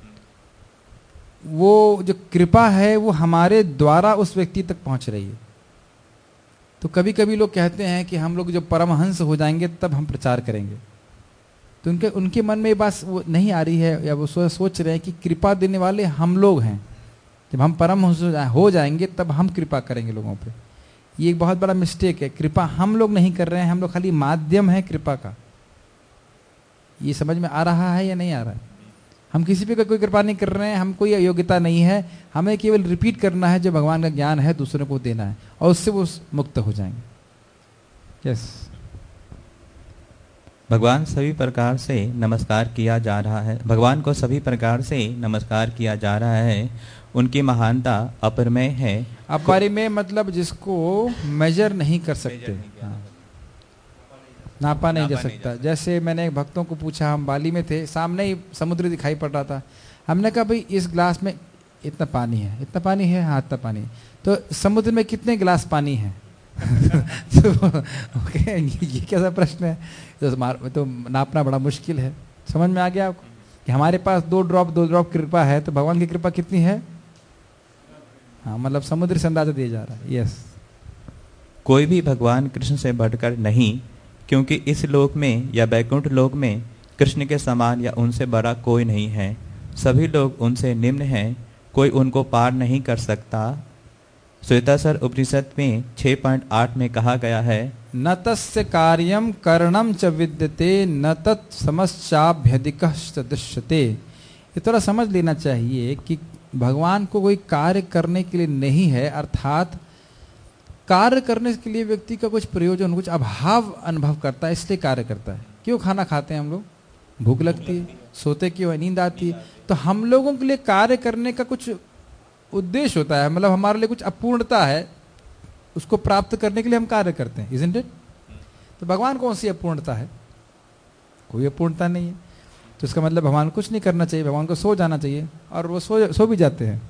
वो जो कृपा है वो हमारे द्वारा उस व्यक्ति तक पहुंच रही है। तो कभी कभी लोग कहते हैं कि हम लोग जब परमहंस हो जाएंगे तब हम प्रचार करेंगे, तो उनके उनके मन में ये बात वो नहीं आ रही है, या वो सोच रहे हैं कि कृपा देने वाले हम लोग हैं, जब हम परमहंस हो जाएंगे तब हम कृपा करेंगे लोगों पे। ये एक बहुत बड़ा मिस्टेक है। कृपा हम लोग नहीं कर रहे हैं, हम लोग खाली माध्यम है कृपा का। ये समझ में आ रहा है या नहीं आ रहा है? हम किसी पे कोई कृपा नहीं कर रहे हैं, हम कोई योग्यता नहीं है, हमें केवल रिपीट करना है जो भगवान का ज्ञान है, दूसरों को देना है और उससे वो मुक्त हो जाएंगे। यस, भगवान सभी प्रकार से नमस्कार किया जा रहा है भगवान को सभी प्रकार से नमस्कार किया जा रहा है। उनकी महानता अपरमेय है। अपरिमेय मतलब जिसको मेजर नहीं कर सकते, हाँ, नापा नहीं जा सकता। जैसे मैंने भक्तों को पूछा, हम बाली में थे, सामने ही समुद्र दिखाई पड़ रहा था, हमने कहा भाई इस ग्लास में इतना पानी है, इतना पानी है, हाँ इतना पानी है, तो समुद्र में कितने गिलास पानी है? तो ओके, ये कैसा प्रश्न है? तो, तो नापना बड़ा मुश्किल है। समझ में आ गया आपको कि हमारे पास दो ड्रॉप दो ड्रॉप कृपा है, तो भगवान की कृपा कितनी है? हाँ, मतलब समुद्र से अंदाजा दिया जा रहा है। यस, कोई भी भगवान कृष्ण से बढ़कर नहीं, क्योंकि इस लोक में या बैकुंठ लोक में कृष्ण के समान या उनसे बड़ा कोई नहीं है। सभी लोग उनसे निम्न हैं, कोई उनको पार नहीं कर सकता। श्वेतासर उपनिषद में छह पॉइंट आठ में कहा गया है, न तस्य कार्यम करणम च विद्यते न तत् समश्चाभ्यधिकः दृश्यते। ये थोड़ा समझ लेना चाहिए कि भगवान को कोई कार्य करने के लिए नहीं है, अर्थात कार्य करने के लिए व्यक्ति का कुछ प्रयोजन, कुछ अभाव अनुभव करता है, इसलिए कार्य करता है। क्यों खाना खाते हैं हम लोग? भूख लगती है। सोते क्यों? नींद आती है। तो हम लोगों के लिए कार्य करने का कुछ उद्देश्य होता है, मतलब हमारे लिए कुछ अपूर्णता है, उसको प्राप्त करने के लिए हम कार्य करते हैं, isn't it? तो भगवान कौन सी अपूर्णता है? कोई अपूर्णता नहीं है। तो इसका मतलब भगवान कुछ नहीं करना चाहिए, भगवान को सो जाना चाहिए, और वो सो सो भी जाते हैं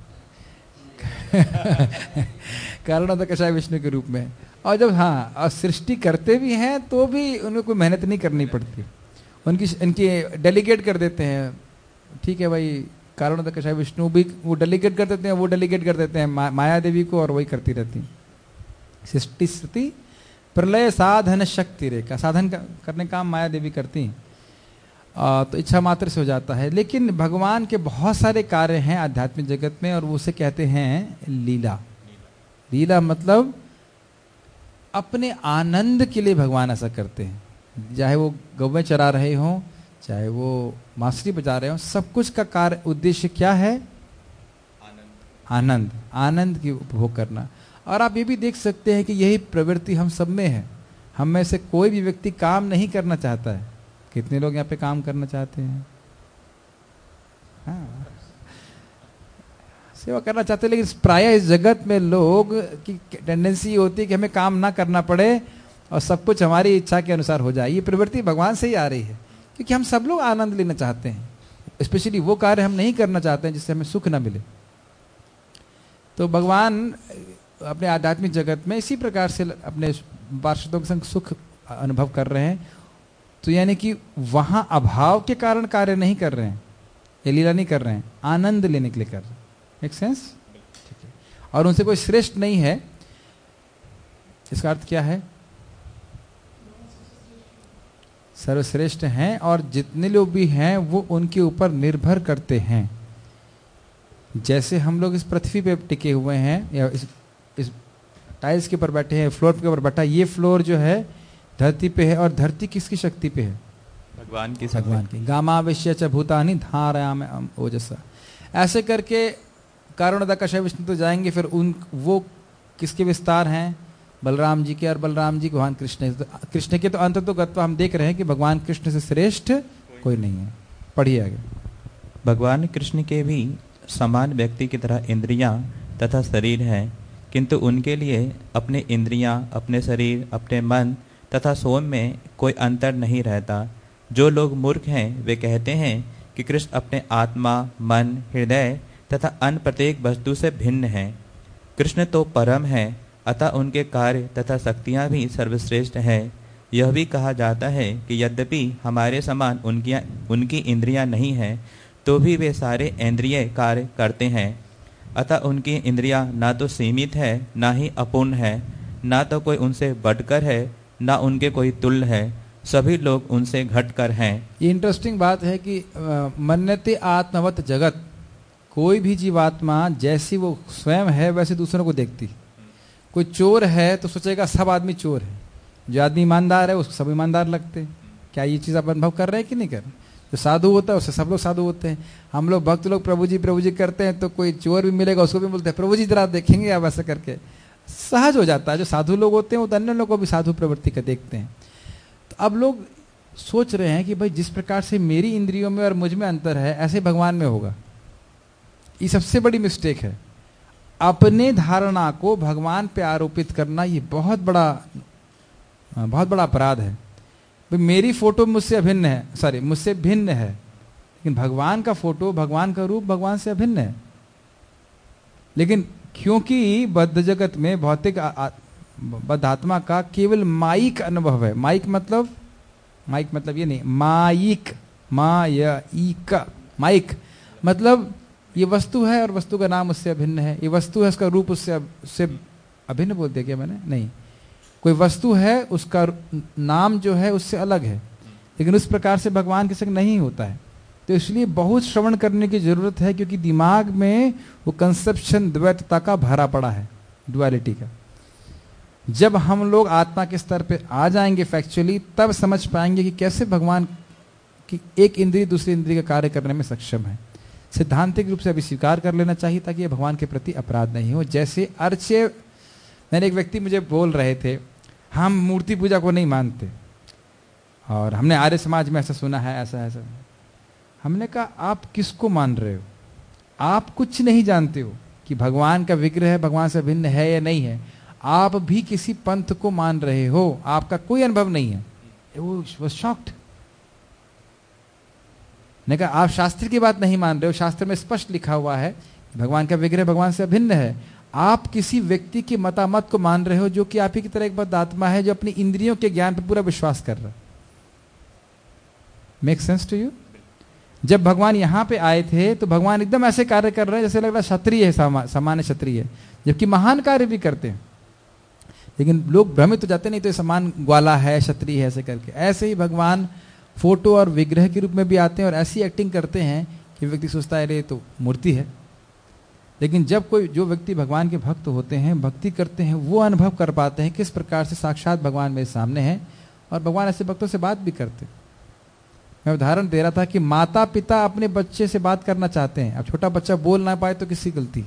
कारण तो कषाय विष्णु के रूप में। और जब हाँ और सृष्टि करते भी हैं तो भी उनको कोई मेहनत नहीं करनी पड़ती, उनकी इनकी डेलीगेट कर देते हैं। ठीक है भाई, कारण तो कषाय विष्णु भी वो डेलीगेट कर देते हैं, वो डेलीगेट कर देते हैं मा, माया देवी को, और वही करती रहती। सृष्टि स्थिति प्रलय साधन शक्ति रेखा, साधन का, करने का काम माया देवी करती हैं। आ, तो इच्छा मात्र से हो जाता है। लेकिन भगवान के बहुत सारे कार्य हैं आध्यात्मिक जगत में, और वो उसे कहते हैं लीला। लीला मतलब अपने आनंद के लिए भगवान ऐसा करते हैं। चाहे वो गौवें चरा रहे हों, चाहे वो बांसुरी बजा रहे हों, सब कुछ का कार्य उद्देश्य क्या है? आनंद। आनंद आनंद की उपभोग करना। और आप ये भी देख सकते हैं कि यही प्रवृत्ति हम सब में है। हम में से कोई भी व्यक्ति काम नहीं करना चाहता है। कितने लोग यहाँ पे काम करना चाहते हैं? हाँ, सेवा करना चाहते हैं, लेकिन प्राय इस जगत में लोग की टेंडेंसी होती है कि हमें काम ना करना पड़े और सब कुछ हमारी इच्छा के अनुसार हो जाए। ये प्रवृत्ति भगवान से ही आ रही है, क्योंकि हम सब लोग आनंद लेना चाहते हैं। स्पेशली वो कार्य हम नहीं करना चाहते हैं जिससे हमें सुख ना मिले। तो भगवान अपने आध्यात्मिक जगत में इसी प्रकार से अपने पार्षदों के संग सुख अनुभव कर रहे हैं। तो यानी कि वहां अभाव के कारण कार्य नहीं कर रहे हैं, ये लीला नहीं कर रहे हैं, आनंद लेने के लिए कर रहे हैं। Make sense? ठीक है। और उनसे कोई श्रेष्ठ नहीं है। इसका अर्थ क्या है? सर्वश्रेष्ठ हैं, और जितने लोग भी हैं वो उनके ऊपर निर्भर करते हैं। जैसे हम लोग इस पृथ्वी पे टिके हुए हैं, या इस इस टाइल्स के ऊपर बैठे हैं, फ्लोर के ऊपर बैठा, ये फ्लोर जो है धरती पे है, और धरती किसकी शक्ति पे है? भगवान की। भगवान की। गामाविश्य च भूतानि धारयामि ओजसा। ऐसे करके कारुण्यता कषाय विष्णु तो जाएंगे, फिर उन वो किसके विस्तार हैं? बलराम जी के। और बलराम जी भगवान कृष्ण। तो कृष्ण के तो अंत तो गत्वा हम देख रहे हैं कि भगवान कृष्ण से श्रेष्ठ कोई नहीं है। पढ़िए आगे। भगवान कृष्ण के भी समान व्यक्ति की तरह इंद्रियां तथा शरीर है, किंतु उनके लिए अपने इंद्रियां, अपने शरीर, अपने मन तथा सोम में कोई अंतर नहीं रहता। जो लोग मूर्ख हैं वे कहते हैं कि कृष्ण अपने आत्मा, मन, हृदय तथा अन्य प्रत्येक वस्तु से भिन्न है। कृष्ण तो परम है, अतः उनके कार्य तथा शक्तियाँ भी सर्वश्रेष्ठ है। यह भी कहा जाता है कि यद्यपि हमारे समान उनकी उनकी इंद्रियां नहीं हैं, तो भी वे सारे इंद्रिय कार्य करते हैं। अतः उनकी इंद्रियां ना तो सीमित है, ना ही अपूर्ण है, ना तो कोई उनसे बढ़कर है, ना उनके कोई तुल्य है। सभी लोग उनसे घटकर हैं। ये इंटरेस्टिंग बात है कि मन्यते आत्मवत जगत, कोई भी जीवात्मा जैसी वो स्वयं है वैसे दूसरों को देखती। कोई चोर है तो सोचेगा सब आदमी चोर है, जो आदमी ईमानदार है उसको सब ईमानदार लगते हैं। क्या ये चीज़ आप अनुभव कर रहे हैं कि नहीं कर रहे? जो साधु होता है उससे सब लोग साधु होते हैं। हम लोग भक्त लोग प्रभु जी प्रभु जी करते हैं, तो कोई चोर भी मिलेगा उसको भी बोलते हैं प्रभु जी जरा देखेंगे आप, ऐसा करके सहज हो जाता है। जो साधु लोग होते हैं वो अन्य लोगों को भी साधु प्रवृत्ति का देखते हैं। तो अब लोग सोच रहे हैं कि भाई जिस प्रकार से मेरी इंद्रियों में और मुझ में अंतर है, ऐसे भगवान में होगा। ये सबसे बड़ी मिस्टेक है। अपने धारणा को भगवान पे आरोपित करना ये बहुत बड़ा बहुत बड़ा अपराध है। भाई मेरी फोटो मुझसे अभिन्न है, सॉरी मुझसे भिन्न है, लेकिन भगवान का फोटो, भगवान का रूप भगवान से अभिन्न है। लेकिन क्योंकि बद्ध जगत में भौतिक बद्ध आत्मा का केवल माइक अनुभव है। माइक मतलब माइक मतलब ये नहीं, माइक माइक माइक मतलब ये वस्तु है और वस्तु का नाम उससे अभिन्न है। ये वस्तु है, उसका रूप उससे उससे अभिन्न बोल दिया क्या मैंने? नहीं, कोई वस्तु है उसका नाम जो है उससे अलग है, लेकिन उस प्रकार से भगवान के संग नहीं होता है। तो इसलिए बहुत श्रवण करने की जरूरत है, क्योंकि दिमाग में वो कंसेप्शन द्वैतता का भरा पड़ा है, डुअलिटी का। जब हम लोग आत्मा के स्तर पे आ जाएंगे फैक्चुअली, तब समझ पाएंगे कि कैसे भगवान की एक इंद्रिय दूसरी इंद्रिय का कार्य करने में सक्षम है। सिद्धांतिक रूप से अभी स्वीकार कर लेना चाहिए ताकि ये भगवान के प्रति अपराध नहीं हो। जैसे अर्चे, मैंने एक व्यक्ति मुझे बोल रहे थे हम मूर्ति पूजा को नहीं मानते, और हमने आर्य समाज में ऐसा सुना है, ऐसा ऐसा। हमने कहा आप किसको मान रहे हो? आप कुछ नहीं जानते हो कि भगवान का विग्रह भगवान से भिन्न है या नहीं है। आप भी किसी पंथ को मान रहे हो, आपका कोई अनुभव नहीं है। वो वाज शॉक्ड। ने कहा आप शास्त्र की बात नहीं मान रहे हो, शास्त्र में स्पष्ट लिखा हुआ है भगवान का विग्रह भगवान से अभिन्न है। आप किसी व्यक्ति की मतामत को मान रहे हो जो कि आप ही की तरह एक बद्ध आत्मा है, जो अपनी इंद्रियों के ज्ञान पर पूरा विश्वास कर रहा है। Make sense to you? जब भगवान यहां पे आए थे तो भगवान एकदम ऐसे कार्य कर रहे हैं जैसे लग रहा क्षत्रिय है, सामान्य क्षत्रिय है, जबकि महान कार्य भी करते हैं। लेकिन लोग भ्रमित हो जाते, नहीं तो ये समान ग्वाला है, क्षत्रिय है, ऐसे करके। ऐसे ही भगवान फोटो और विग्रह के रूप में भी आते हैं और ऐसी एक्टिंग करते हैं कि व्यक्ति सोचता है अरे तो मूर्ति है। लेकिन जब कोई जो व्यक्ति भगवान के भक्त होते हैं, भक्ति करते हैं, वो अनुभव कर पाते हैं किस प्रकार से साक्षात भगवान मेरे सामने है, और भगवान ऐसे भक्तों से बात भी करते। मैं उदाहरण दे रहा था कि माता पिता अपने बच्चे से बात करना चाहते हैं, अब छोटा बच्चा बोल ना पाए तो किसकी गलती?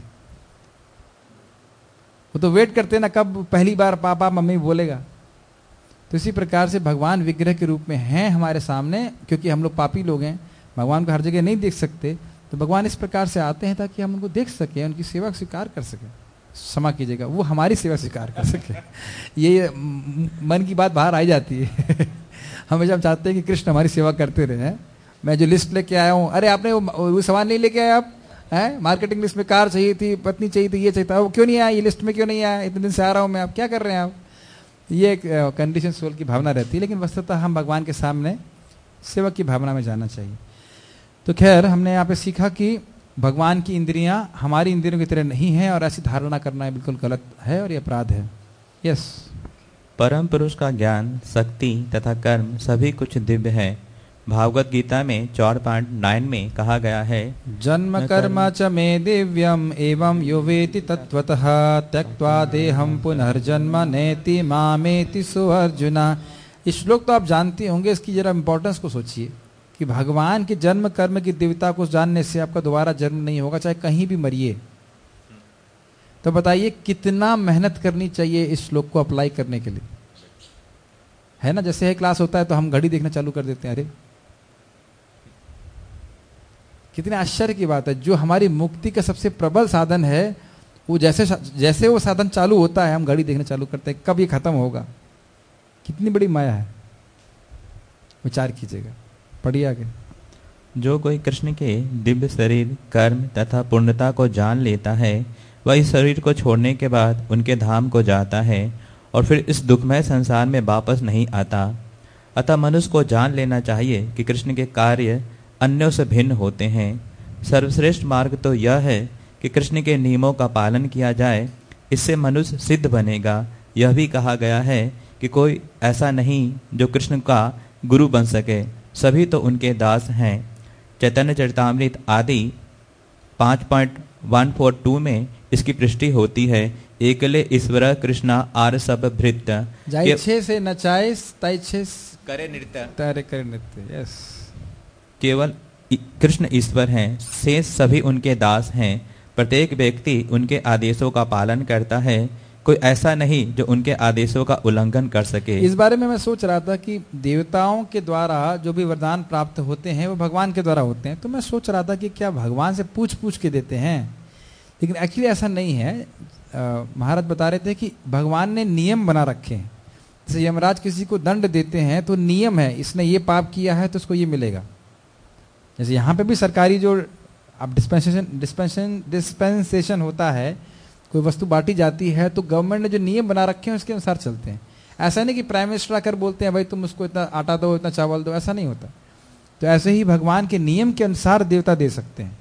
वो तो वेट करते हैं ना कब पहली बार पापा मम्मी बोलेगा। तो इसी प्रकार से भगवान विग्रह के रूप में हैं हमारे सामने, क्योंकि हम लोग पापी लोग हैं, भगवान को हर जगह नहीं देख सकते, तो भगवान इस प्रकार से आते हैं ताकि हम उनको देख सके, उनकी सेवा स्वीकार कर सके। क्षमा कीजिएगा, वो हमारी सेवा स्वीकार कर सके। ये मन की बात बाहर आई जाती है। हमेशा हम चाहते हैं कि कृष्ण हमारी सेवा करते रहे। मैं जो लिस्ट लेके आया हूँ, अरे आपने वो, वो सामान नहीं लेके आए आप हैं? मार्केटिंग लिस्ट में कार चाहिए थी, पत्नी चाहिए थी, ये चाहिए था, वो क्यों नहीं आया? ये लिस्ट में क्यों नहीं आया? इतने दिन से आ रहा हूँ मैं, आप क्या कर रहे हैं आप? ये एक कंडीशन सोल की भावना रहती है। लेकिन वस्तुतः हम भगवान के सामने सेवा की भावना में जाना चाहिए। तो खैर हमने यहाँ पे सीखा कि भगवान की इंद्रियां हमारी इंद्रियों की तरह नहीं है, और ऐसी धारणा करना बिल्कुल गलत है और ये अपराध है। यस। परम पुरुष का ज्ञान, शक्ति तथा कर्म सभी कुछ दिव्य है। भागवत गीता में चार पॉइंट नाइन में कहा गया है, जन्म कर्म च मे दिव्यम एवं यो वेति तत्वतः त्यक्त्वा देहम पुनर्जन्म नेति मामेति सो अर्जुना। इस श्लोक तो आप जानते होंगे, इसकी जरा इंपॉर्टेंस को सोचिए कि भगवान के जन्म कर्म की दिव्यता को जानने से आपका दोबारा जन्म नहीं होगा, चाहे कहीं भी मरिए। तो बताइए कितना मेहनत करनी चाहिए इस श्लोक को अप्लाई करने के लिए, है ना? जैसे है क्लास होता है तो हम घड़ी देखना चालू कर देते हैं, अरे कितने आश्चर्य की बात है। जो हमारी मुक्ति का सबसे प्रबल साधन है, वो जैसे जैसे वो साधन चालू होता है हम घड़ी देखना चालू करते हैं, कब ये खत्म होगा। कितनी बड़ी माया है, विचार कीजिएगा। पढ़िए आगे। जो कोई कृष्ण के दिव्य शरीर, कर्म तथा पूर्णता को जान लेता है, वह इस शरीर को छोड़ने के बाद उनके धाम को जाता है और फिर इस दुखमय संसार में वापस नहीं आता। अतः मनुष्य को जान लेना चाहिए कि कृष्ण के कार्य अन्यों से भिन्न होते हैं। सर्वश्रेष्ठ मार्ग तो यह है कि कृष्ण के नियमों का पालन किया जाए, इससे मनुष्य सिद्ध बनेगा। यह भी कहा गया है कि कोई ऐसा नहीं जो कृष्ण का गुरु बन सके, सभी तो उनके दास हैं। चैतन्य चरितामृत आदि पाँच पॉइंट वन फोर टू में इसकी पुष्टि होती है। एकले ईश्वर कृष्णा आर सब भृत जाइछे से नचाए ताइछे करे नृत्य तारे करे नृत्य। यस, केवल कृष्ण ईश्वर हैं, शेष सभी उनके दास हैं। प्रत्येक व्यक्ति उनके आदेशों का पालन करता है, कोई ऐसा नहीं जो उनके आदेशों का उल्लंघन कर सके। इस बारे में मैं सोच रहा था कि देवताओं के द्वारा जो भी वरदान प्राप्त होते हैं वो भगवान के द्वारा होते हैं, तो मैं सोच रहा था कि क्या भगवान से पूछ पूछ के देते हैं, लेकिन एक्चुअली ऐसा नहीं है। महाराज बता रहे थे कि भगवान ने नियम बना रखे हैं। जैसे यमराज किसी को दंड देते हैं तो नियम है, इसने ये पाप किया है तो उसको ये मिलेगा। जैसे यहाँ पे भी सरकारी जो अब डिस्पेंसेशन डिस्पेंसेशन डिस्पेंसेशन होता है, कोई वस्तु बांटी जाती है तो गवर्नमेंट ने जो नियम बना रखे हैं उसके अनुसार चलते हैं। ऐसा नहीं कि प्राइम मिनिस्टर आकर बोलते हैं भाई तुम उसको इतना आटा दो, इतना चावल दो, ऐसा नहीं होता। तो ऐसे ही भगवान के नियम के अनुसार देवता दे सकते हैं।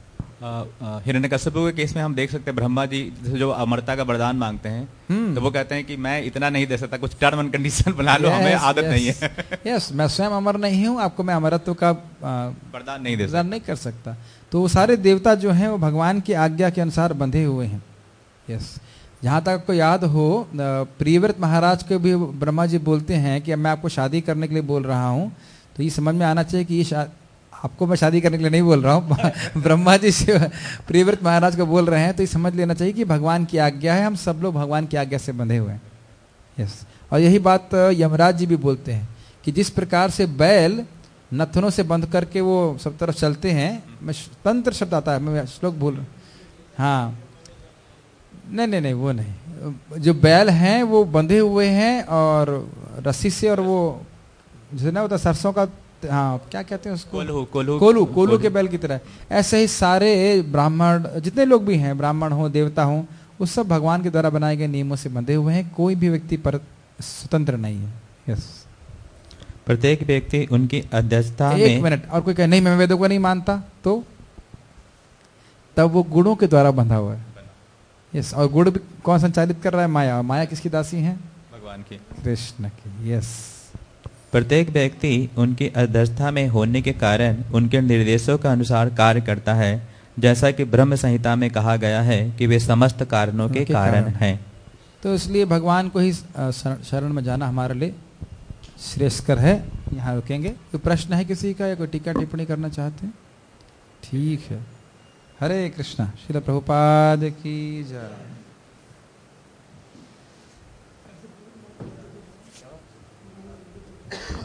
हिरण्यकश्यपु के केस में हम देख सकते हैं ब्रह्मा जी जो अमरता का वरदान मांगते हैं तो वो कहते हैं कि मैं इतना नहीं दे सकता, कुछ टर्म एंड कंडीशन बना लो, हमें आदत नहीं है। यस, मैं स्वयं अमर नहीं हूँ, आपको मैं अमरत्व का वरदान नहीं दे वरदान नहीं कर सकता। तो वो सारे देवता जो हैं वो भगवान की आज्ञा के अनुसार बंधे हुए हैं। यस, जहाँ तक आपको याद हो प्रियव्रत महाराज को भी ब्रह्मा जी बोलते हैं कि मैं आपको शादी करने के लिए बोल रहा हूँ, तो ये समझ में आना चाहिए कि ये आपको मैं शादी करने के लिए नहीं बोल रहा हूँ ब्रह्मा जी से प्रियव्रत महाराज को बोल रहे हैं, तो ये समझ लेना चाहिए कि भगवान की आज्ञा है, हम सब लोग भगवान की आज्ञा से बंधे हुए हैं। यस, और यही बात यमराज जी भी बोलते हैं कि जिस प्रकार से बैल नथनों से बंध करके वो सब तरफ चलते हैं, मैं तंत्र शब्द आता है, मैं श्लोक बोल रहा हूँ, हाँ नहीं नहीं नहीं वो नहीं, जो बैल हैं वो बंधे हुए हैं और रस्सी से, और वो जैसे ना होता सरसों का, हाँ क्या कहते हैं उसको, कोल्हू कोल्हू कोल्हू कोल्हू के बैल की तरह, ऐसे ही सारे ब्राह्मण जितने लोग भी हैं, ब्राह्मण हो देवता हो, वो सब भगवान के द्वारा बनाए गए नियमों से बंधे हुए हैं, कोई भी व्यक्ति पर स्वतंत्र नहीं है। यस, प्रत्येक व्यक्ति उनकी अध्यक्षता में, एक मिनट, और कोई कहे नहीं मैं वेदों को नहीं मानता, तो तब वो गुणों के द्वारा बंधा हुआ है। यस, और गुण भी कौन संचालित कर रहा है? माया। माया किसकी दासी है? भगवान की, कृष्ण की। यस, प्रत्येक व्यक्ति उनकी अध्यक्षता में होने के कारण उनके निर्देशों के अनुसार कार्य करता है, जैसा कि ब्रह्म संहिता में कहा गया है कि वे समस्त कारणों के कारण हैं। तो इसलिए भगवान को ही शरण में जाना हमारे लिए श्रेष्ठकर है। यहाँ रुकेंगे। कोई प्रश्न है किसी का, या कोई टीका टिप्पणी करना चाहते हैं? ठीक है। हरे कृष्णा। श्रील प्रभुपाद की जय।